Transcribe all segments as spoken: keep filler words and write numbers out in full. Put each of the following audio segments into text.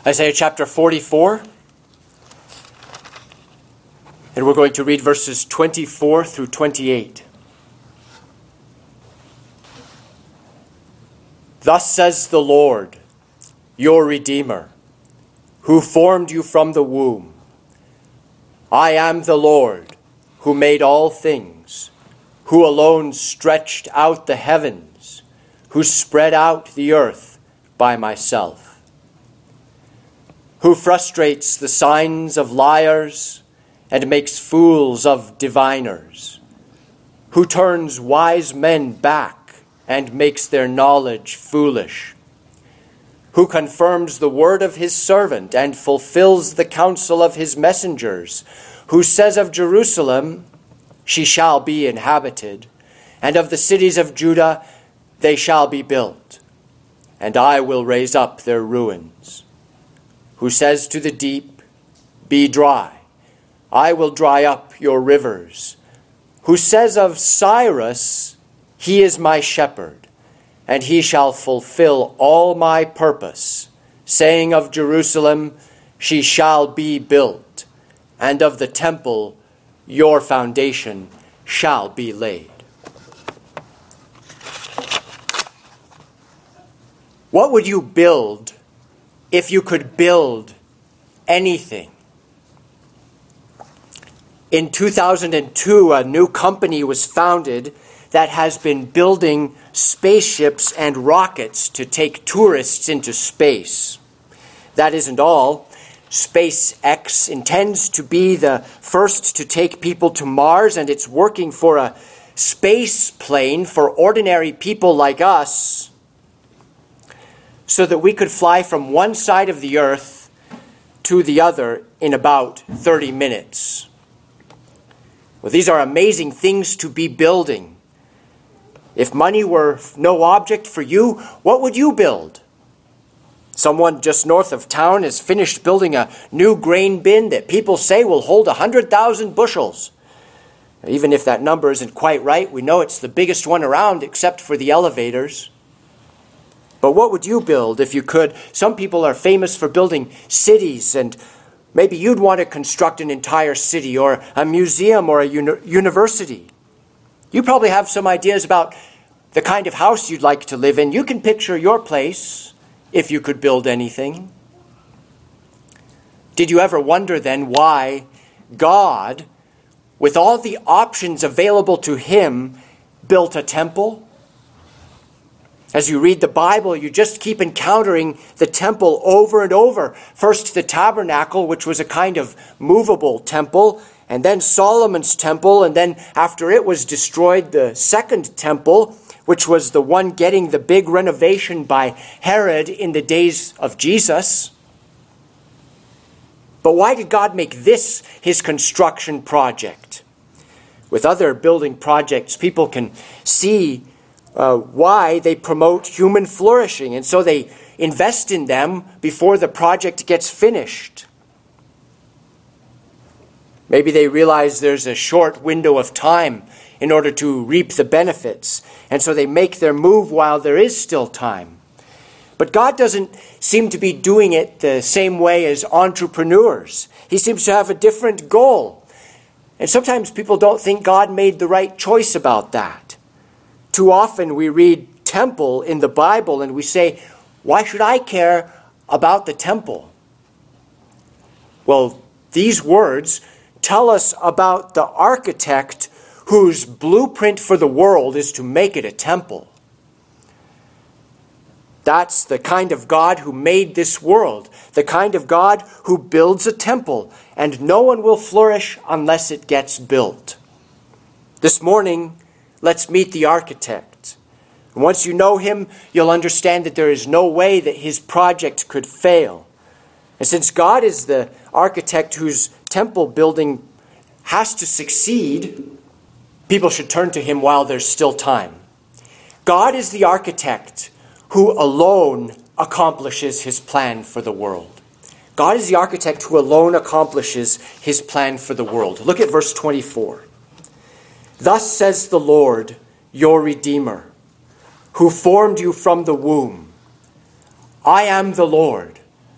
Isaiah chapter forty-four. And we're going to read verses twenty-four through twenty-eight. Thus says the Lord, your Redeemer, who formed you from the womb. I am the Lord, who made all things, who alone stretched out the heavens, who spread out the earth by myself, who frustrates the signs of liars and makes fools of diviners, who turns wise men back and makes their knowledge foolish, who confirms the word of his servant and fulfills the counsel of his messengers, who says of Jerusalem, she shall be inhabited, and of the cities of Judah, they shall be built, and I will raise up their ruins, who says to the deep, be dry, I will dry up your rivers, who says of Cyrus, he is my shepherd, and he shall fulfill all my purpose, saying of Jerusalem, she shall be built, and of the temple, your foundation shall be laid. What would you build if you could build anything? In two thousand two, a new company was founded that has been building spaceships and rockets to take tourists into space. That isn't all. SpaceX intends to be the first to take people to Mars, and it's working for a space plane for ordinary people like us so that we could fly from one side of the earth to the other in about thirty minutes. Well, these are amazing things to be building. If money were no object for you, what would you build? Someone just north of town has finished building a new grain bin that people say will hold one hundred thousand bushels. Even if that number isn't quite right, we know it's the biggest one around except for the elevators. But what would you build if you could? Some people are famous for building cities, and maybe you'd want to construct an entire city or a museum or a uni- university. You probably have some ideas about the kind of house you'd like to live in. You can picture your place if you could build anything. Did you ever wonder then why God, with all the options available to him, built a temple? As you read the Bible, you just keep encountering the temple over and over. First, the tabernacle, which was a kind of movable temple, and then Solomon's temple, and then after it was destroyed, the second temple, which was the one getting the big renovation by Herod in the days of Jesus. But why did God make this his construction project? With other building projects, people can see uh, why they promote human flourishing, and so they invest in them before the project gets finished. Maybe they realize there's a short window of time in order to reap the benefits, and so they make their move while there is still time. But God doesn't seem to be doing it the same way as entrepreneurs. He seems to have a different goal. And sometimes people don't think God made the right choice about that. Too often we read temple in the Bible and we say, why should I care about the temple? Well, these words tell us about the architect whose blueprint for the world is to make it a temple. That's the kind of God who made this world, the kind of God who builds a temple, and no one will flourish unless it gets built. This morning, let's meet the architect. And once you know him, you'll understand that there is no way that his project could fail. And since God is the architect whose temple building has to succeed, people should turn to him while there's still time. God is the architect who alone accomplishes his plan for the world. God is the architect who alone accomplishes his plan for the world. Look at verse twenty-four. Thus says the Lord, your Redeemer, who formed you from the womb. I am the Lord,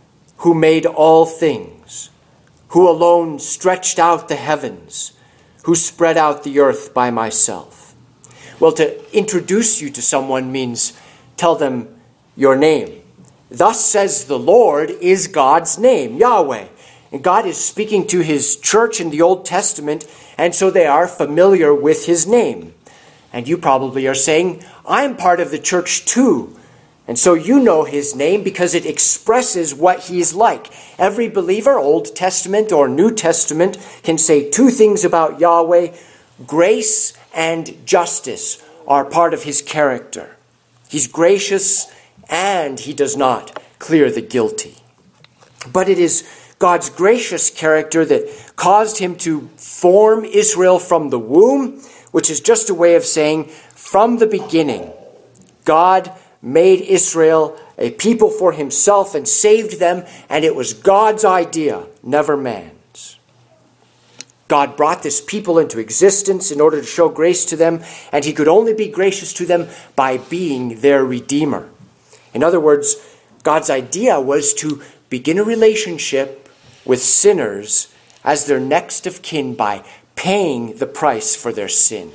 who made all things, who alone stretched out the heavens, who spread out the earth by myself. Well, to introduce you to someone means tell them your name. Thus says the Lord is God's name, Yahweh. And God is speaking to his church in the Old Testament, and so they are familiar with his name. And you probably are saying, I'm part of the church too. And so you know his name because it expresses what he's like. Every believer, Old Testament or New Testament, can say two things about Yahweh. Grace and justice are part of his character. He's gracious and he does not clear the guilty. But it is God's gracious character that caused him to form Israel from the womb, which is just a way of saying from the beginning, God made Israel a people for himself and saved them, and it was God's idea, never man's. God brought this people into existence in order to show grace to them, and he could only be gracious to them by being their Redeemer. In other words, God's idea was to begin a relationship with sinners as their next of kin by paying the price for their sin.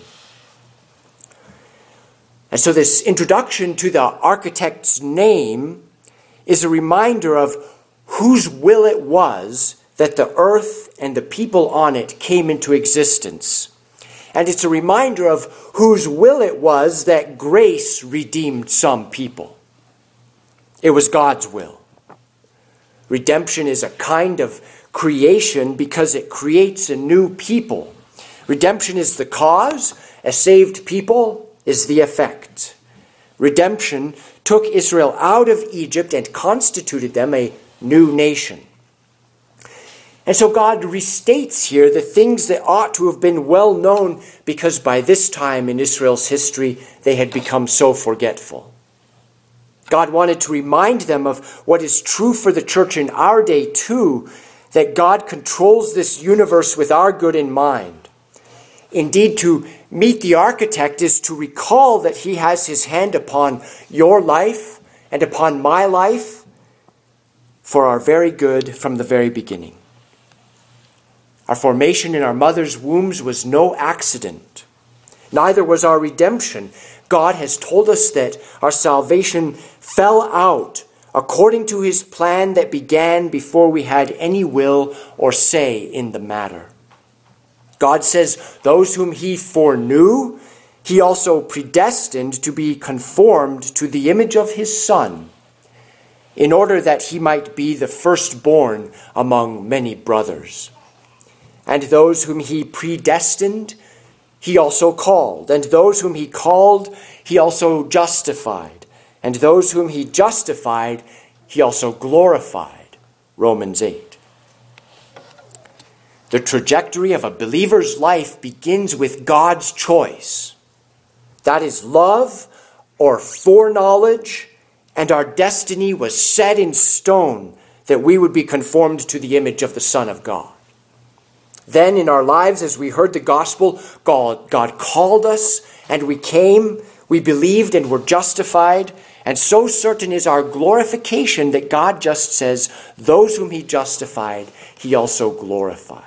And so this introduction to the architect's name is a reminder of whose will it was that the earth and the people on it came into existence. And it's a reminder of whose will it was that grace redeemed some people. It was God's will. Redemption is a kind of creation because it creates a new people. Redemption is the cause, a saved people is the effect. Redemption took Israel out of Egypt and constituted them a new nation. And so God restates here the things that ought to have been well known because by this time in Israel's history they had become so forgetful. God wanted to remind them of what is true for the church in our day too, that God controls this universe with our good in mind. Indeed, to meet the architect is to recall that he has his hand upon your life and upon my life for our very good from the very beginning. Our formation in our mother's wombs was no accident. Neither was our redemption. God has told us that our salvation fell out according to his plan that began before we had any will or say in the matter. God says, those whom he foreknew, he also predestined to be conformed to the image of his Son, in order that he might be the firstborn among many brothers. And those whom he predestined, he also called. And those whom he called, he also justified. And those whom he justified, he also glorified. Romans eight. The trajectory of a believer's life begins with God's choice. That is love or foreknowledge, and our destiny was set in stone that we would be conformed to the image of the Son of God. Then in our lives, as we heard the gospel, God, God called us and we came, we believed and were justified. And so certain is our glorification that God just says, those whom he justified, he also glorified.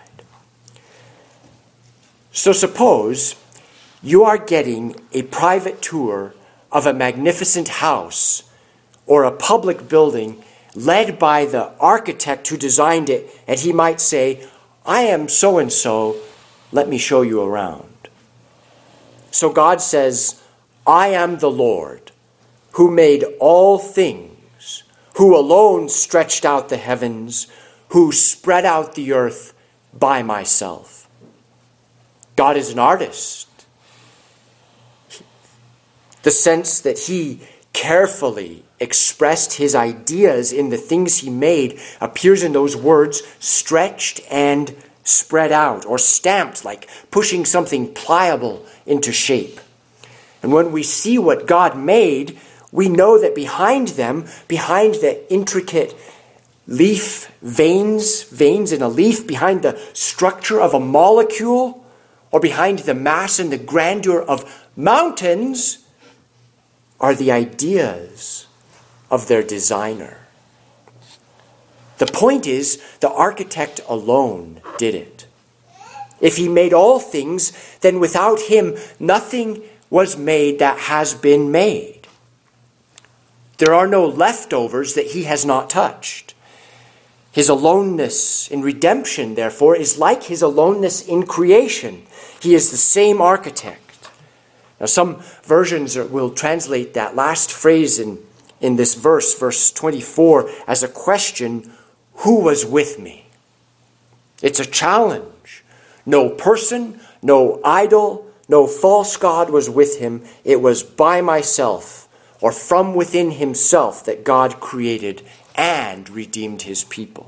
So suppose you are getting a private tour of a magnificent house or a public building led by the architect who designed it, and he might say, I am so-and-so, let me show you around. So God says, I am the Lord, who made all things, who alone stretched out the heavens, who spread out the earth by myself. God is an artist. The sense that he carefully expressed his ideas in the things he made appears in those words, stretched and spread out, or stamped, like pushing something pliable into shape. And when we see what God made, we know that behind them, behind the intricate leaf veins, veins in a leaf, behind the structure of a molecule, or behind the mass and the grandeur of mountains, are the ideas of their designer. The point is, the architect alone did it. If he made all things, then without him, nothing was made that has been made. There are no leftovers that he has not touched. His aloneness in redemption, therefore, is like his aloneness in creation. He is the same architect. Now, some versions will translate that last phrase in, in this verse, verse twenty-four, as a question, who was with me? It's a challenge. No person, no idol, no false god was with him. It was by myself, or from within himself, that God created and redeemed his people.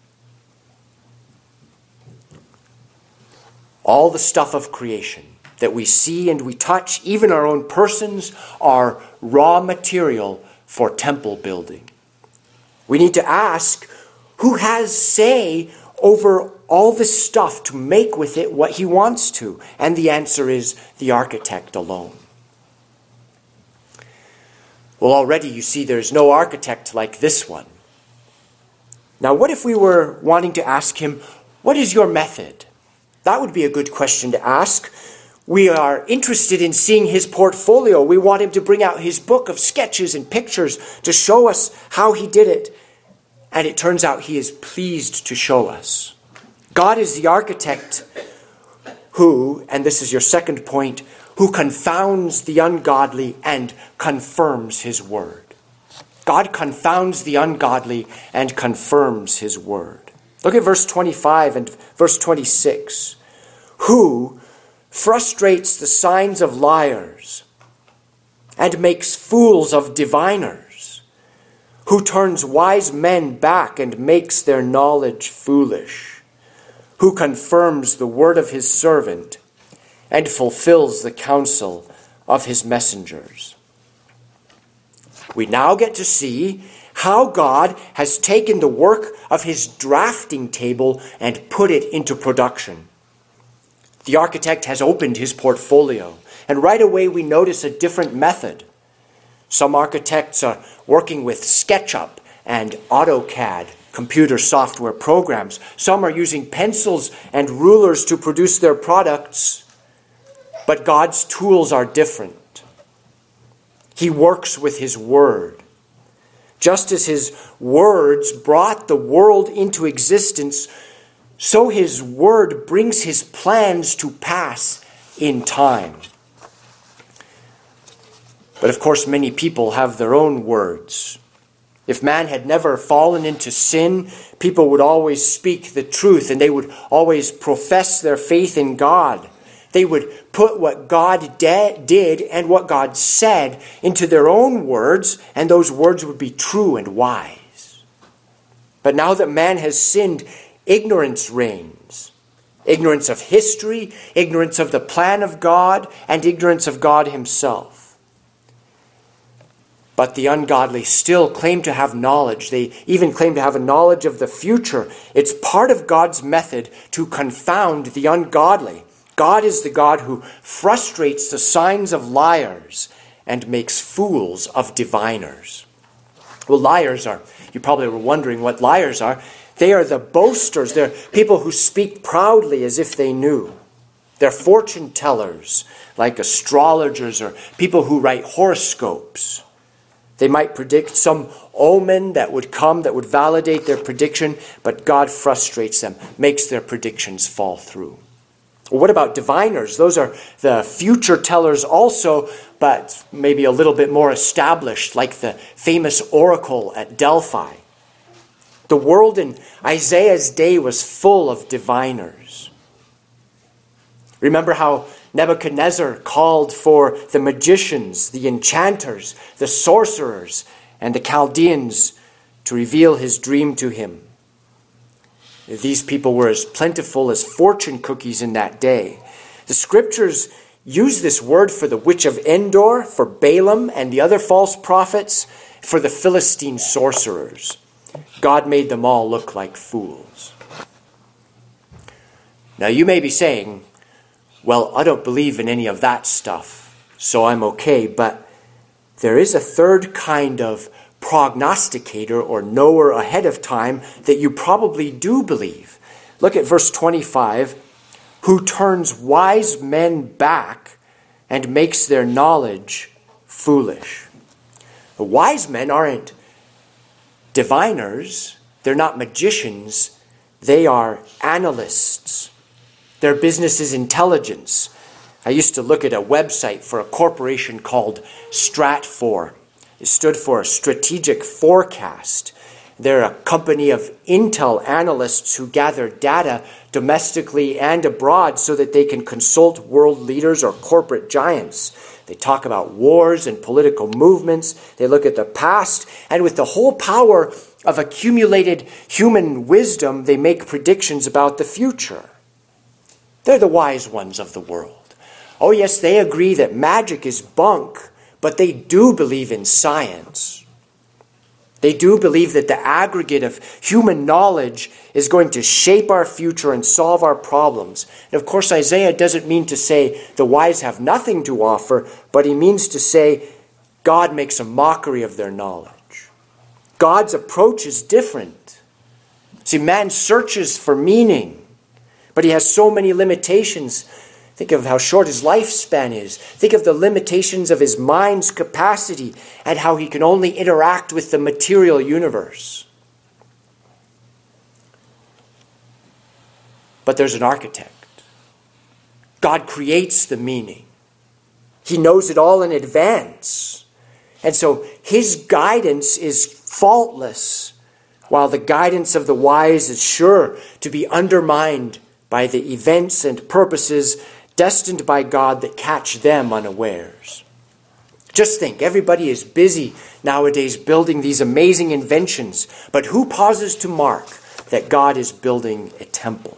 All the stuff of creation that we see and we touch, even our own persons, are raw material for temple building. We need to ask, who has say over all this stuff to make with it what he wants to? And the answer is the architect alone. Well, already you see there's no architect like this one. Now, what if we were wanting to ask him, what is your method? That would be a good question to ask. We are interested in seeing his portfolio. We want him to bring out his book of sketches and pictures to show us how he did it. And it turns out he is pleased to show us. God is the architect who, and this is your second point, who confounds the ungodly and confirms his word. God confounds the ungodly and confirms his word. Look at verse twenty-five and verse twenty-six. Who frustrates the signs of liars and makes fools of diviners, who turns wise men back and makes their knowledge foolish, who confirms the word of his servant and fulfills the counsel of his messengers. We now get to see how God has taken the work of his drafting table and put it into production. The architect has opened his portfolio, and right away we notice a different method. Some architects are working with SketchUp and AutoCAD computer software programs. Some are using pencils and rulers to produce their products. But God's tools are different. He works with his word. Just as his words brought the world into existence, so his word brings his plans to pass in time. But of course, many people have their own words. If man had never fallen into sin, people would always speak the truth and they would always profess their faith in God. They would put what God de- did and what God said into their own words, and those words would be true and wise. But now that man has sinned, ignorance reigns. Ignorance of history, ignorance of the plan of God, and ignorance of God himself. But the ungodly still claim to have knowledge. They even claim to have a knowledge of the future. It's part of God's method to confound the ungodly. God is the God who frustrates the signs of liars and makes fools of diviners. Well, liars are, you probably were wondering what liars are. They are the boasters. They're people who speak proudly as if they knew. They're fortune tellers, like astrologers or people who write horoscopes. They might predict some omen that would come that would validate their prediction, but God frustrates them, makes their predictions fall through. Well, what about diviners? Those are the future tellers also, but maybe a little bit more established, like the famous oracle at Delphi. The world in Isaiah's day was full of diviners. Remember how Nebuchadnezzar called for the magicians, the enchanters, the sorcerers, and the Chaldeans to reveal his dream to him. These people were as plentiful as fortune cookies in that day. The scriptures use this word for the witch of Endor, for Balaam and the other false prophets, for the Philistine sorcerers. God made them all look like fools. Now you may be saying, well, I don't believe in any of that stuff, so I'm okay. But there is a third kind of prognosticator or knower ahead of time that you probably do believe. Look at verse twenty-five. Who turns wise men back and makes their knowledge foolish. The wise men aren't diviners. They're not magicians. They are analysts. Their business is intelligence. I used to look at a website for a corporation called Stratfor. It stood for Strategic Forecast. They're a company of intel analysts who gather data domestically and abroad so that they can consult world leaders or corporate giants. They talk about wars and political movements. They look at the past, and with the whole power of accumulated human wisdom, they make predictions about the future. They're the wise ones of the world. Oh yes, they agree that magic is bunk, but they do believe in science. They do believe that the aggregate of human knowledge is going to shape our future and solve our problems. And of course, Isaiah doesn't mean to say the wise have nothing to offer, but he means to say God makes a mockery of their knowledge. God's approach is different. See, man searches for meaning, but he has so many limitations. Think of how short his lifespan is. Think of the limitations of his mind's capacity and how he can only interact with the material universe. But there's an architect. God creates the meaning. He knows it all in advance. And so his guidance is faultless, while the guidance of the wise is sure to be undermined by the events and purposes destined by God that catch them unawares. Just think, everybody is busy nowadays building these amazing inventions, but who pauses to mark that God is building a temple?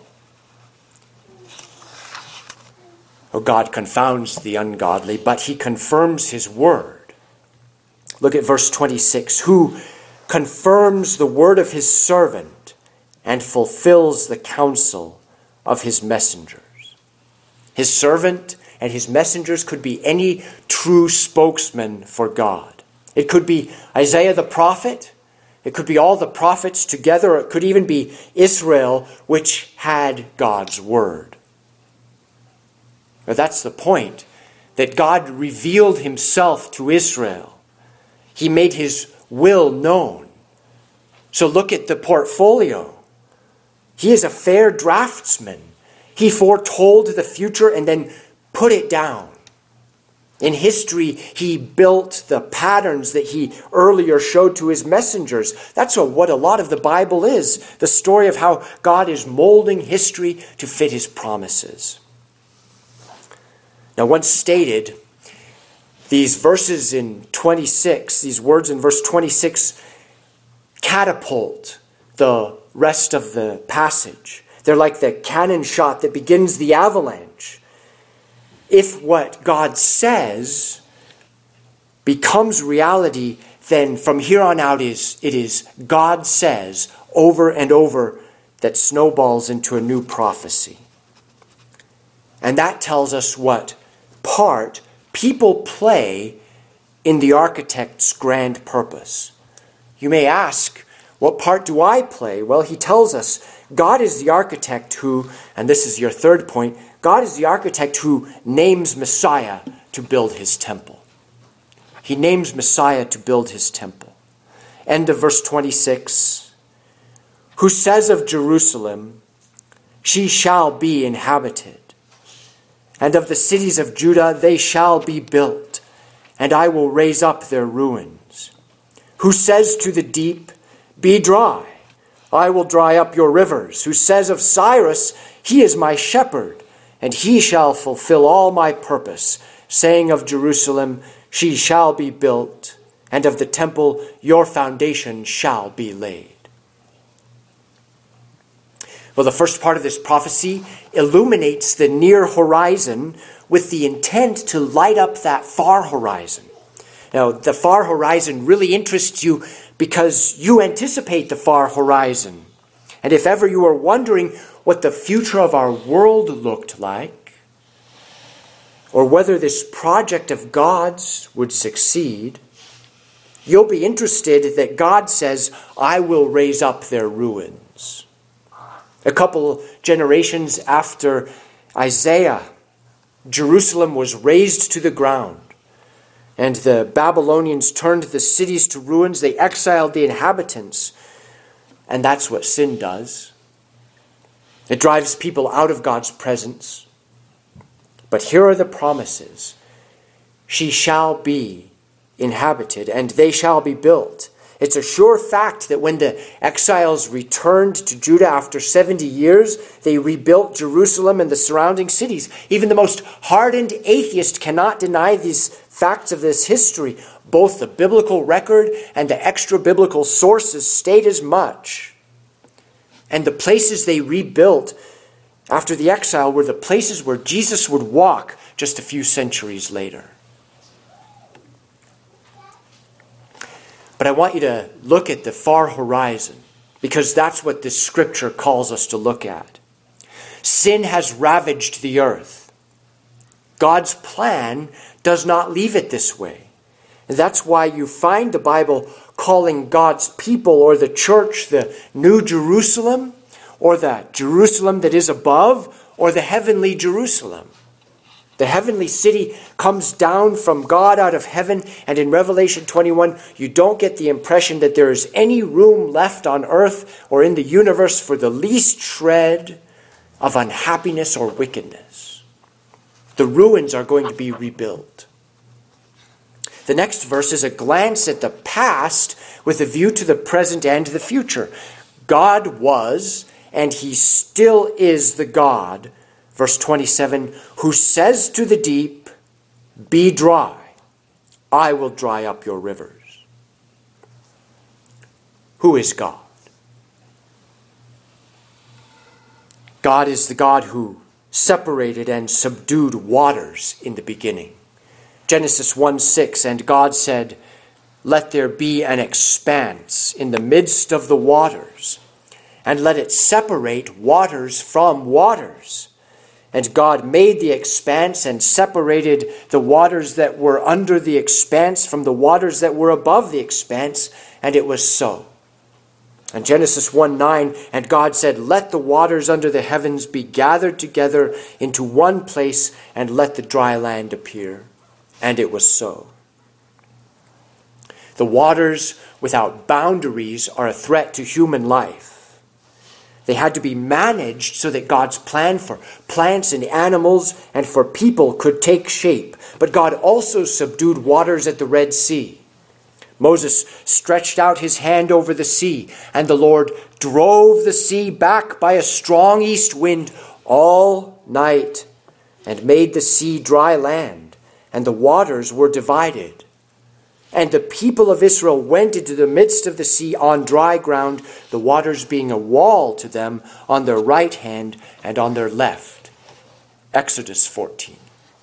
Oh, God confounds the ungodly, but he confirms his word. Look at verse twenty-six. Who confirms the word of his servant and fulfills the counsel of his messenger. His servant and his messengers could be any true spokesman for God. It could be Isaiah the prophet. It could be all the prophets together. It could even be Israel, which had God's word. Now that's the point, that God revealed himself to Israel. He made his will known. So look at the portfolio. He is a fair draftsman. He foretold the future and then put it down. In history, he built the patterns that he earlier showed to his messengers. That's what a lot of the Bible is, the story of how God is molding history to fit his promises. Now, once stated, these verses in twenty-six, these words in verse twenty-six, catapult the rest of the passage. They're like the cannon shot that begins the avalanche. If what God says becomes reality, then from here on out is it is God says over and over that snowballs into a new prophecy. And that tells us what part people play in the architect's grand purpose. You may ask, what part do I play? Well, he tells us God is the architect who, and this is your third point, God is the architect who names Messiah to build his temple. He names Messiah to build his temple. End of verse twenty-six. Who says of Jerusalem, she shall be inhabited, and of the cities of Judah they shall be built, and I will raise up their ruins. Who says to the deep, be dry, I will dry up your rivers. Who says of Cyrus, he is my shepherd, and he shall fulfill all my purpose, saying of Jerusalem, she shall be built, and of the temple your foundation shall be laid. Well, the first part of this prophecy illuminates the near horizon with the intent to light up that far horizon. Now, the far horizon really interests you because you anticipate the far horizon. And if ever you are wondering what the future of our world looked like, or whether this project of God's would succeed, you'll be interested that God says, I will raise up their ruins. A couple generations after Isaiah, Jerusalem was razed to the ground, and the Babylonians turned the cities to ruins. They exiled the inhabitants, and that's what sin does. It drives people out of God's presence. But here are the promises. She shall be inhabited, and they shall be built. It's a sure fact that when the exiles returned to Judah after seventy years, they rebuilt Jerusalem and the surrounding cities. Even the most hardened atheist cannot deny these facts of this history. Both the biblical record and the extra-biblical sources state as much. And the places they rebuilt after the exile were the places where Jesus would walk just a few centuries later. But I want you to look at the far horizon, because that's what this scripture calls us to look at. Sin has ravaged the earth. God's plan does not leave it this way. And that's why you find the Bible calling God's people or the church the New Jerusalem, or the Jerusalem that is above, or the heavenly Jerusalem. The heavenly city comes down from God out of heaven, and in Revelation twenty-one, you don't get the impression that there is any room left on earth or in the universe for the least shred of unhappiness or wickedness. The ruins are going to be rebuilt. The next verse is a glance at the past with a view to the present and the future. God was, and he still is the God, verse twenty-seven, who says to the deep, be dry, I will dry up your rivers. Who is God? God is the God who separated and subdued waters in the beginning. Genesis one six, and God said, let there be an expanse in the midst of the waters, and let it separate waters from waters. And God made the expanse and separated the waters that were under the expanse from the waters that were above the expanse, and it was so. And Genesis one nine, and God said, let the waters under the heavens be gathered together into one place, and let the dry land appear. And it was so. The waters without boundaries are a threat to human life. They had to be managed so that God's plan for plants and animals and for people could take shape. But God also subdued waters at the Red Sea. Moses stretched out his hand over the sea, and the Lord drove the sea back by a strong east wind all night and made the sea dry land, and the waters were divided. And the people of Israel went into the midst of the sea on dry ground, the waters being a wall to them on their right hand and on their left. Exodus fourteen.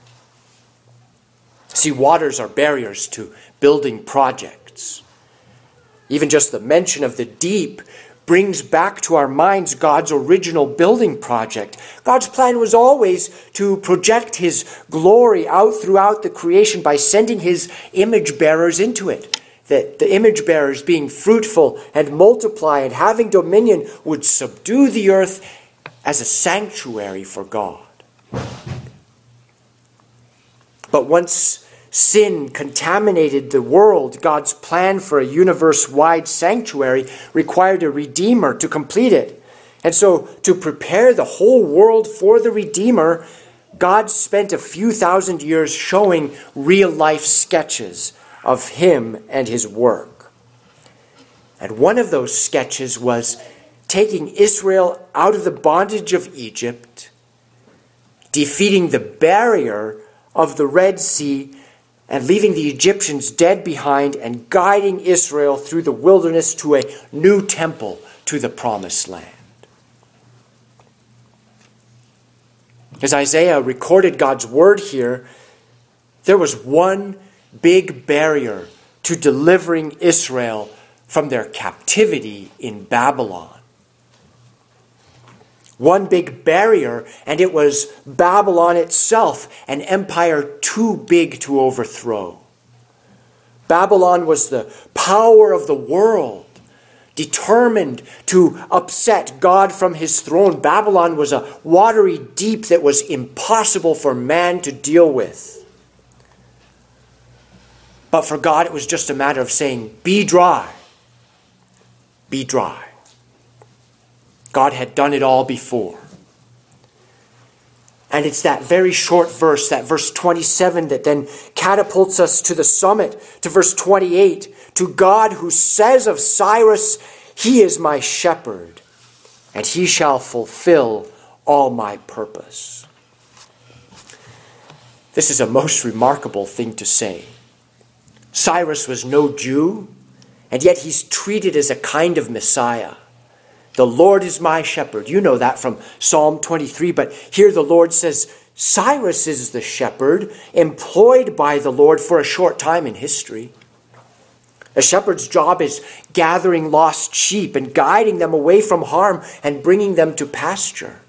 See, waters are barriers to building projects. Even just the mention of the deep brings back to our minds God's original building project. God's plan was always to project his glory out throughout the creation by sending his image bearers into it. That the image bearers, being fruitful and multiply and having dominion, would subdue the earth as a sanctuary for God. But once sin contaminated the world, God's plan for a universe-wide sanctuary required a Redeemer to complete it. And so, to prepare the whole world for the Redeemer, God spent a few thousand years showing real-life sketches of him and his work. And one of those sketches was taking Israel out of the bondage of Egypt, defeating the barrier of the Red Sea, and leaving the Egyptians dead behind, and guiding Israel through the wilderness to a new temple to the promised land. As Isaiah recorded God's word here, there was one big barrier to delivering Israel from their captivity in Babylon. One big barrier, and it was Babylon itself, an empire too big to overthrow. Babylon was the power of the world, determined to upset God from his throne. Babylon was a watery deep that was impossible for man to deal with. But for God, it was just a matter of saying, be dry, be dry. God had done it all before. And it's that very short verse, that verse twenty-seven, that then catapults us to the summit, to verse twenty-eight. To God who says of Cyrus, he is my shepherd, and he shall fulfill all my purpose. This is a most remarkable thing to say. Cyrus was no Jew, and yet he's treated as a kind of Messiah. The Lord is my shepherd. You know that from Psalm twenty-three. But here the Lord says, Cyrus is the shepherd employed by the Lord for a short time in history. A shepherd's job is gathering lost sheep and guiding them away from harm and bringing them to pasture.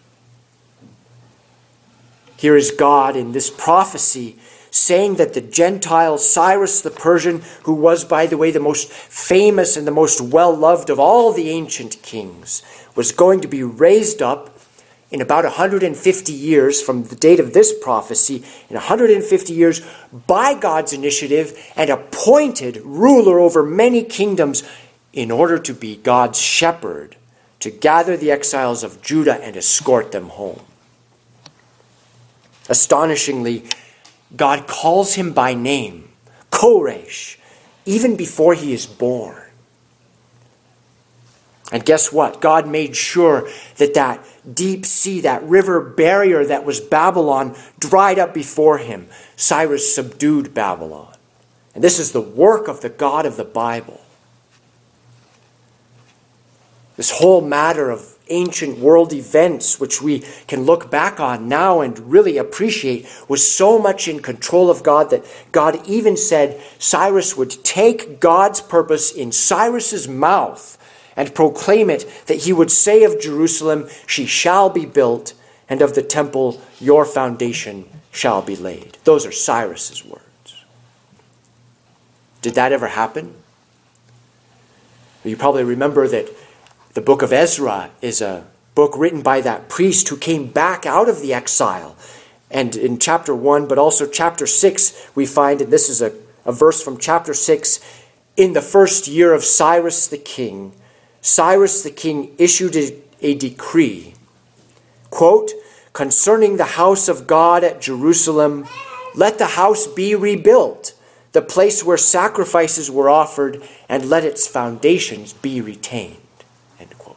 Here is God in this prophecy saying that the Gentile Cyrus the Persian, who was, by the way, the most famous and the most well-loved of all the ancient kings, was going to be raised up in about one hundred fifty years from the date of this prophecy, in one hundred fifty years, by God's initiative, and appointed ruler over many kingdoms in order to be God's shepherd, to gather the exiles of Judah and escort them home. Astonishingly, God calls him by name, Koresh, even before he is born. And guess what? God made sure that that deep sea, that river barrier that was Babylon, dried up before him. Cyrus subdued Babylon. And this is the work of the God of the Bible. This whole matter of ancient world events, which we can look back on now and really appreciate, was so much in control of God that God even said Cyrus would take God's purpose in Cyrus's mouth and proclaim it, that he would say of Jerusalem, she shall be built, and of the temple, your foundation shall be laid. Those are Cyrus's words. Did that ever happen? You probably remember that the book of Ezra is a book written by that priest who came back out of the exile. And in chapter one, but also chapter six, we find, and this is a, a verse from chapter six, in the first year of Cyrus the king, Cyrus the king issued a, a decree, quote, concerning the house of God at Jerusalem, let the house be rebuilt, the place where sacrifices were offered, and let its foundations be retained. End quote.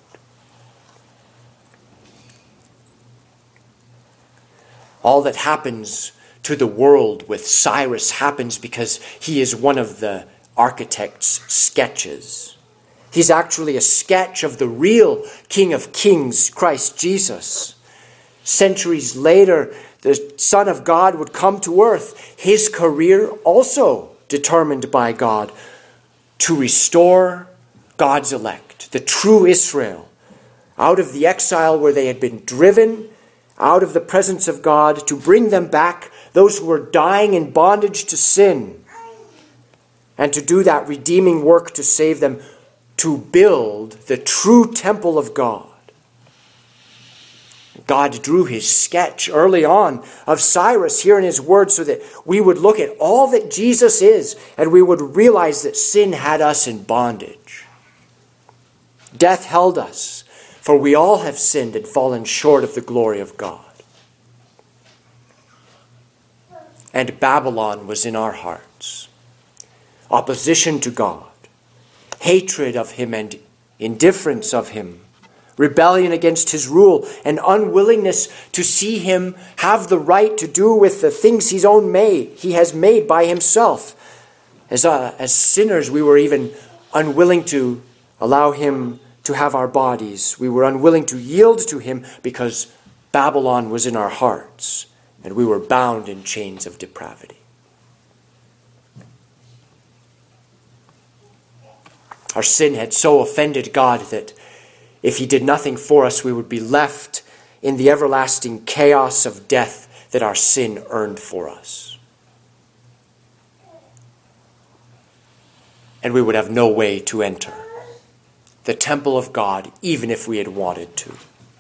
All that happens to the world with Cyrus happens because he is one of the architect's sketches. He's actually a sketch of the real King of Kings, Christ Jesus. Centuries later, the Son of God would come to earth, his career also determined by God to restore God's elect, the true Israel, out of the exile where they had been driven, out of the presence of God, to bring them back, those who were dying in bondage to sin, and to do that redeeming work to save them, to build the true temple of God. God drew his sketch early on of Cyrus here in his word so that we would look at all that Jesus is and we would realize that sin had us in bondage. Death held us, for we all have sinned and fallen short of the glory of God. And Babylon was in our hearts. Opposition to God, hatred of him and indifference of him, rebellion against his rule, and unwillingness to see him have the right to do with the things he's own made, he has made by himself. As, uh, as sinners, we were even unwilling to allow him to have our bodies. We were unwilling to yield to him because Babylon was in our hearts, and we were bound in chains of depravity. Our sin had so offended God that if he did nothing for us, we would be left in the everlasting chaos of death that our sin earned for us. and we would have no way to enter the temple of God, even if we had wanted to.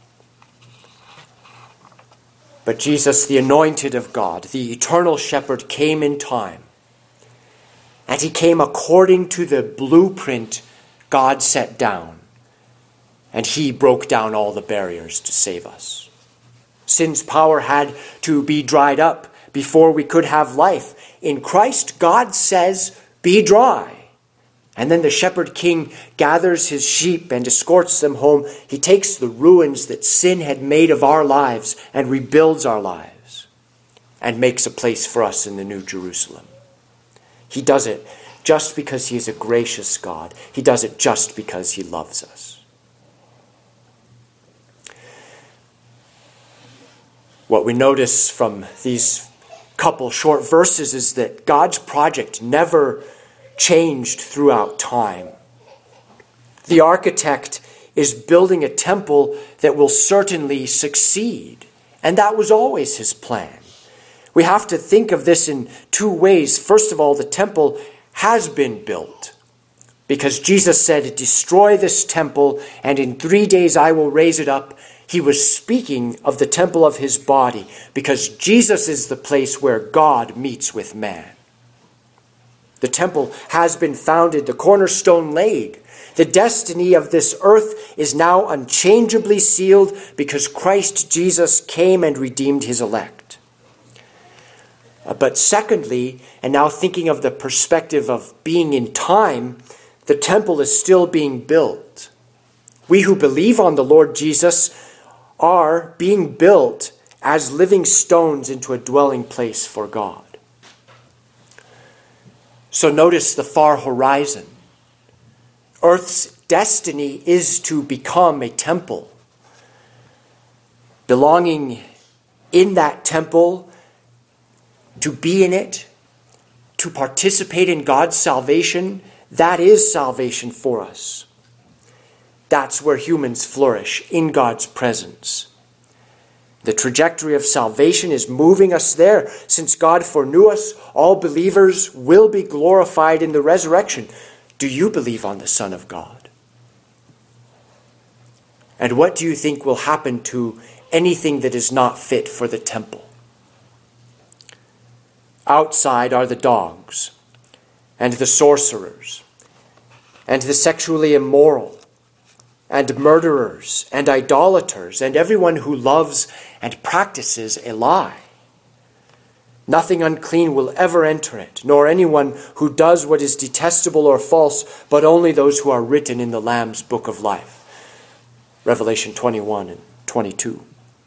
But Jesus, the anointed of God, the eternal shepherd, came in time. And he came according to the blueprint God set down. And he broke down all the barriers to save us. Sin's power had to be dried up before we could have life. In Christ, God says, "Be dry." And then the shepherd king gathers his sheep and escorts them home. He takes the ruins that sin had made of our lives and rebuilds our lives and makes a place for us in the New Jerusalem. He does it just because he is a gracious God. He does it just because he loves us. What we notice from these couple short verses is that God's project never changed throughout time. The architect is building a temple that will certainly succeed, and that was always his plan. We have to think of this in two ways. First of all, the temple has been built because Jesus said, "Destroy this temple, and in three days I will raise it up." He was speaking of the temple of his body because Jesus is the place where God meets with man. The temple has been founded, the cornerstone laid. The destiny of this earth is now unchangeably sealed because Christ Jesus came and redeemed his elect. But secondly, and now thinking of the perspective of being in time, the temple is still being built. We who believe on the Lord Jesus are being built as living stones into a dwelling place for God. So notice the far horizon. Earth's destiny is to become a temple. Belonging in that temple, to be in it, to participate in God's salvation, that is salvation for us. That's where humans flourish, in God's presence. The trajectory of salvation is moving us there. Since God foreknew us, all believers will be glorified in the resurrection. Do you believe on the Son of God? And what do you think will happen to anything that is not fit for the temple? Outside are the dogs, and the sorcerers, and the sexually immoral, and murderers, and idolaters, and everyone who loves and practices a lie. Nothing unclean will ever enter it, nor anyone who does what is detestable or false, but only those who are written in the Lamb's book of life. Revelation twenty-one and twenty-two.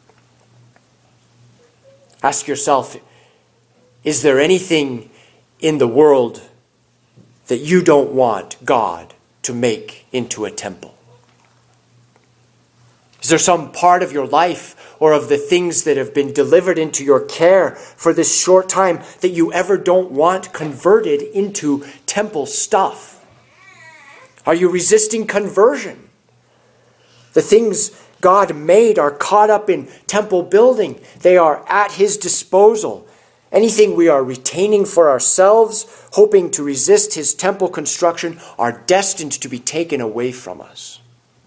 Ask yourself, is there anything in the world that you don't want God to make into a temple? Is there some part of your life or of the things that have been delivered into your care for this short time that you ever don't want converted into temple stuff? Are you resisting conversion? The things God made are caught up in temple building. They are at his disposal. Anything we are retaining for ourselves, hoping to resist his temple construction, are destined to be taken away from us.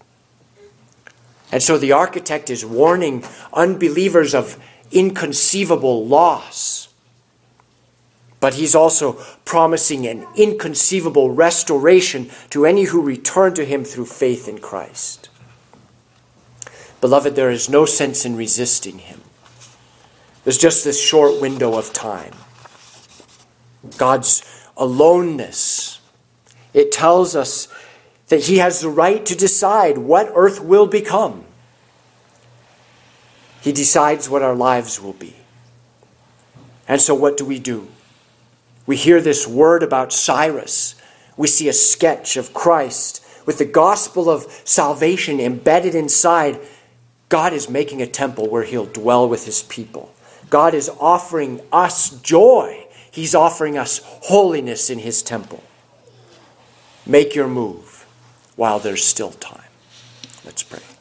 And so the architect is warning unbelievers of inconceivable loss. But he's also promising an inconceivable restoration to any who return to him through faith in Christ. Beloved, there is no sense in resisting him. There's just this short window of time. God's aloneness, it tells us that he has the right to decide what earth will become. He decides what our lives will be. And so what do we do? We hear this word about Cyrus. We see a sketch of Christ with the gospel of salvation embedded inside. God is making a temple where he'll dwell with his people. God is offering us joy. He's offering us holiness in his temple. Make your move while there's still time. Let's pray.